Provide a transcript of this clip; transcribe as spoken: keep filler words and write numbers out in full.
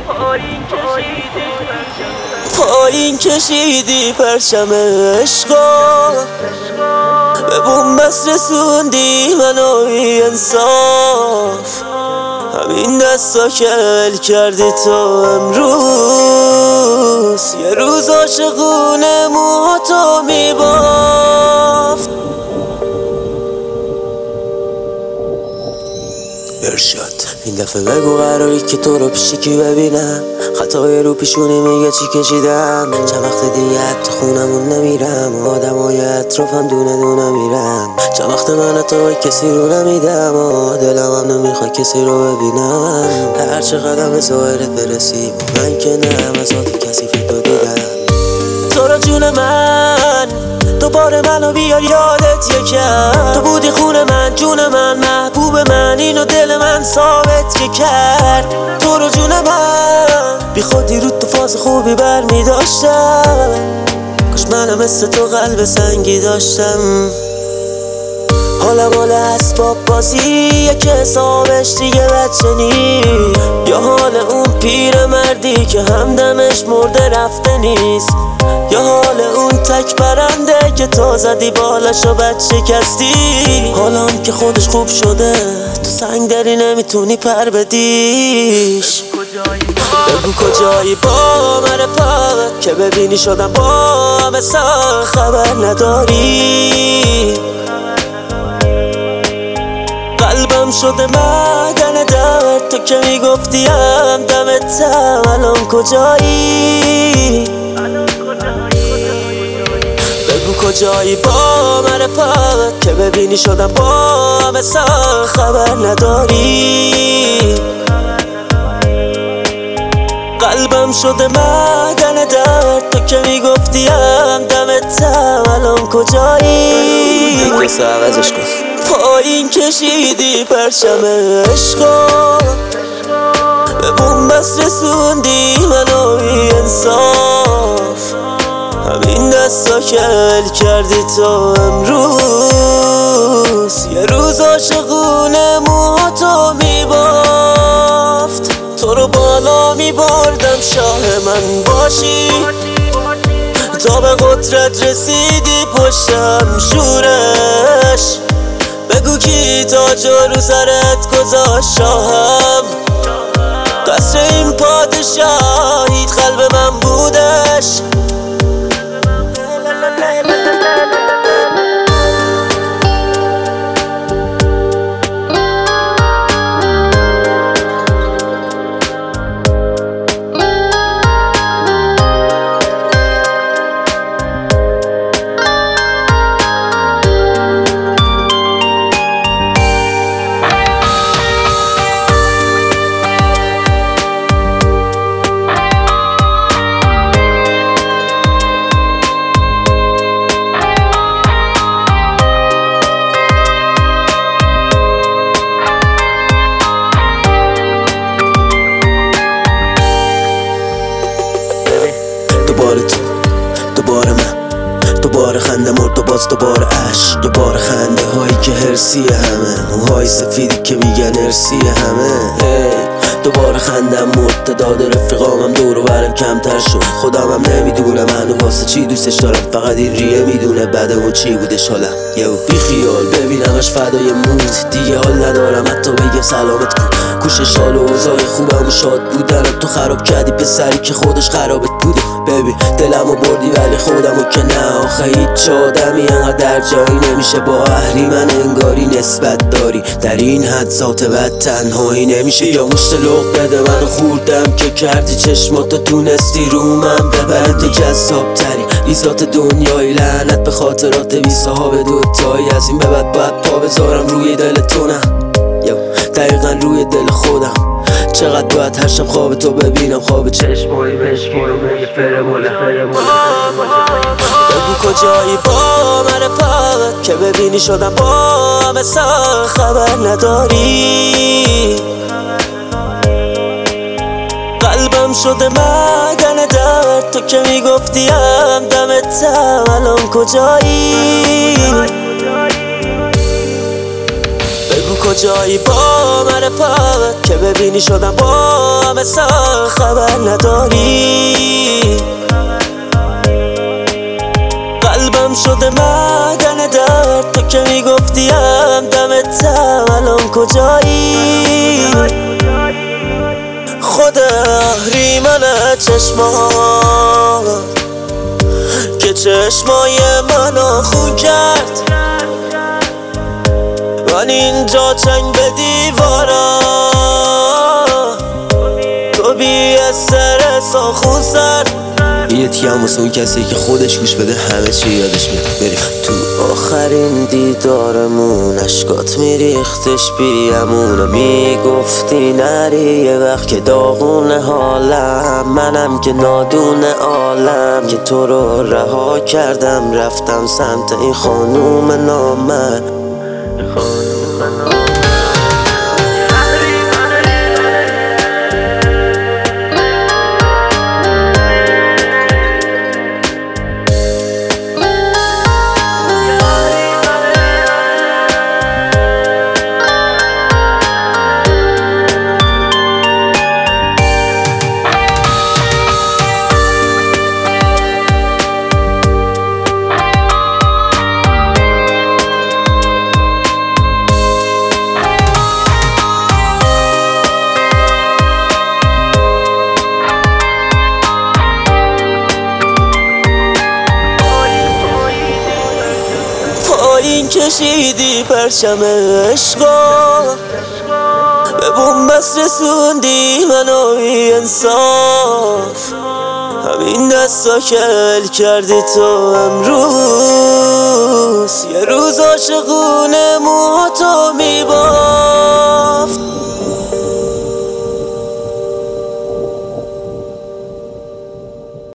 پایین کشیدی پرچم عشقا، به بنبست رسوندی منو بی انصاف. همین دستا که ول کردی تو امروز، یه روز عاشقونه موهاتو میبافت. ارشاد این دفعه بگو قراری که تو رو پیش کی ببینم، خطای رو پیشونی میگه چی کشیدم. چند وقت دیگه تو خونمون نمیرم، آدمای اطرافم دونه دونه میرن. چند وقت من تو کسی رو نمیدم و دلم هم نمیخواد کسی رو ببینم. هر چه قدم به ظاهرت برسی من که نه، از آتی کسی فکر رو دیدم. تو رو جون من دوباره منو بیار یادت یکم، تو بودی خون من جون من محبوب من، اینو دل من ثابت که کرد. تو رو جون من بی خودی رو تو فاز خوبی بر می داشتم، کاش منم مثل تو قلب سنگی داشتم. حالم حال اسباب بازیه که حسابش دیگه بچه نی، یا حال اون پیر مردی که همدمش مرده رفته نیست، یا حال اون تک پرنده که تو زدی بالاشو بد شکستی. حالم که خودش خوب شده تو سنگ داری نمیتونی پر بدیش. بگو کجایی با معرفت که ببینی شدم با همه سخت خبر نداری. قلبم شده معدن درد، تو که میگفتیم دمتم، الان کجایی؟ بگو کجایی با معرفت که ببینی شدم با همه سخت خبر نداری. قلبم شده معدن درد، تو که میگفتیم دمتم، الان کجایی؟ قصه عوضش کن. پایین کشیدی پرچم عشقا، به بنبست رسوندی منو بی انصاف. همین دستا که ول کردی تو امروز، یه روز عاشقونه موهاتو میبافت. تو رو بالا میبردم شاه من باشی، تا به قدرت رسیدی پشتم شورش. بگو کی تاج رو سرت گذاشت شاهم، قصر این پادشاهیت قلب من بودش. دوباره تو، دوباره من، دوباره خنده مرد و باز دوباره عشق، دوباره خنده هایی که هرسی همه، موهای سفیدی که میگن ارسی همه. hey. دوباره خندم مرد، داد رفیقامم دور و برم کمتر شد. خودمم نمیدونم منو واسه چی دوستش دارم، فقط این ریه میدونه بعد اون چی بودش حالم. یو بی خیال ببینمش فدای موت، دیگه حال ندارم حتی بگم سلامت کن. کوشش حال و اوضاع خوبم و شاد بودنم، تو خراب کردی پسری که خودش خرابت بوده. ببین دلمو بردی ولی خودمو که نه، آخه هیچ آدمی انقدر در جایی نمیشه با اهریمن انگاری نسبت داری. در این حد ذات بد تنهایی نمیشه، یا مشت لغ بده منو خوردم که کردی چشماتو تونستی رو من ببره. تو جذاب تری ریزات دنیای، لعنت به خاطرات بی صاحب دوتایی. از این به بعد باید پا بذارم روی دل تو، نه دقیقا روی دل خودم. چقدر باید هر شب خواب تو ببینم، خواب چشمایی بشکیم یه فرموله. بگو کجایی با معرفت که ببینی شدم با همه سخت خبر نداری. قلبم شده معدن درد، تو که میگفتیم دمتم، الان کجایی؟ بگو کجایی با معرفت که ببینی شدم با همه سخت خبر نداری. قلبم شده معدن درد، تو که میگفتیم دمتم الان کجایی؟ خود اهریمن چشمات که چشمای منو خون کرد، من اینجا چنگ به دیوارم، تو بی استرس و خون سرد. یه تیم واسه اون کسی که خودش گوش بده همه چی یادش میاد. بریم تو آخرین دیدارمون اشکات میریختش بی امونه، میگفتی نری یه وقت که داغونه حالم، منم که نادونه عالم که تو رو رها کردم، رفتم سمت این خانوم نامه. پایین کشیدی پرچم عشقا، به بومبست رسوندی منو بی انصاف، همین دستا که ول کردی تو امروز، یه روز عاشقونه موهاتو میبافت.